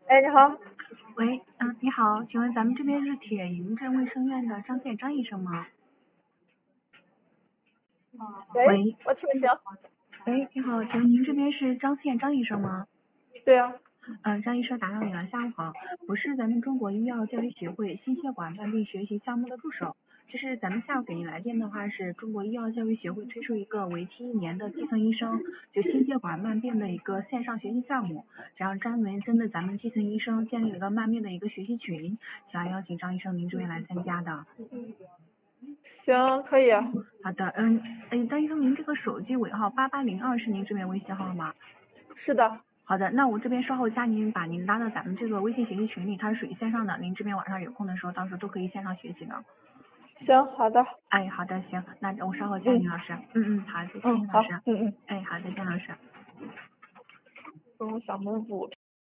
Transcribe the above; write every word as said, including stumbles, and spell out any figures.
哎，你好。 喂，嗯，你好，请问咱们这边是铁营镇卫生院的张健张医生吗？ 喂， 喂， 我听不清。 喂，你好，请问您这边是张健张医生吗？ 对啊。 嗯，张医生打扰你了，下午好，我是咱们中国医药教育协会心血管慢病学习项目的助手。就是咱们下午给您来电的话，是中国医药教育协会推出一个为期一年的基层医生就心血管慢病的一个线上学习项目，然后专门针对咱们基层医生建立了一个慢病的一个学习群，想要邀请张医生您这边来参加的。 行，可以啊。 好的，嗯，哎，张医生，您这个手机尾号八八零二是您这边微信号吗？ 是的。 好的，那我这边稍后加您，把您拉到咱们这个微信学习群里，它是属于线上的，您这边晚上有空的时候，到时候都可以线上学习的。 行，好的。 哎，好的，行，那我稍后加嗯您老师。嗯嗯，好，再见， 嗯，好。 老师。 嗯嗯。 哎，好，再见，老师。 嗯，小蘑菇。